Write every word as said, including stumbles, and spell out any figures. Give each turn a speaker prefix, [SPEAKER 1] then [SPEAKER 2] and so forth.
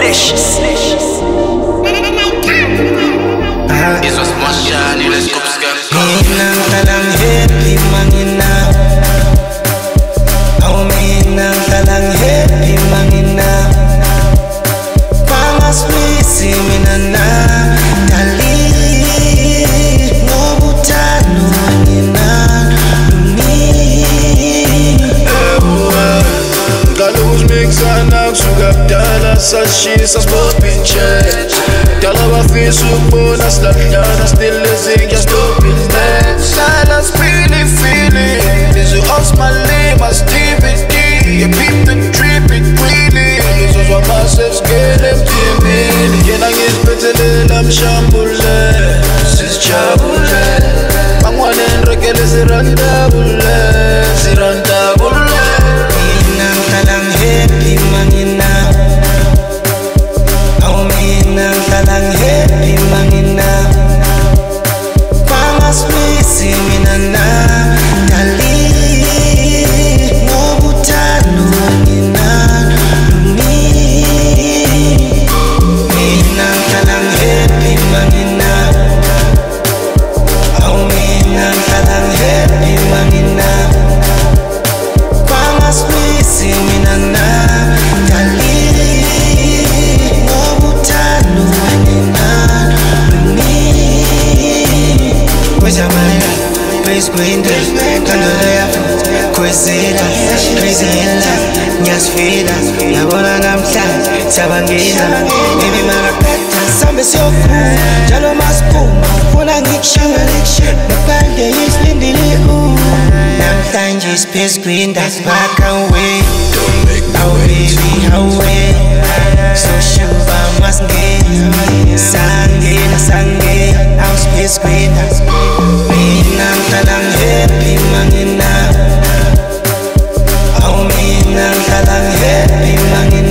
[SPEAKER 1] Delicious.
[SPEAKER 2] Isso as mochas, ni les kupska.
[SPEAKER 3] Minang talang happy mangina. Oh, minang talang happy mangina. Pamas misi minana dali ngobutano mangina lumi.
[SPEAKER 4] Galus mixana kusuka kudala sashisa spopinche. Dala bafisa ukubona silahlana still ezinja stopile. Silence really feeling Lizzie off my name as D V D. You peep the drip it really. Ngizozwa myself scared emthimbini. Yena ngiziphethelela mshambule. Sisijabule Bangwane nrekele zirandabule. Zirandabule
[SPEAKER 3] Minang talang happy mangina. Oh, minang talang happy mangina. Pamas misi minana dali ngobutano mangina lumi. Minang talang happy mangina. Oh, minang talang happy mangina. Pamas misi minana dali ngobutano mangina lumi. Kwezamala, kwezigwinda, kandolo yapho, kwezela, kwezela, ngiyasifila, ngiyabona namhlanje, siyabangena, baby makaqeda, sambe siyokhula, njalo masiphuma, ufuna ngikushaya, nopande yisilindile u. Namhlanje siphezu kwinda, back away, oh baby, away, so shuba masingena, sangena, sangena, awusiphezu kwinda. Minang talang happy mangina. Oh, minang talang happy mangina.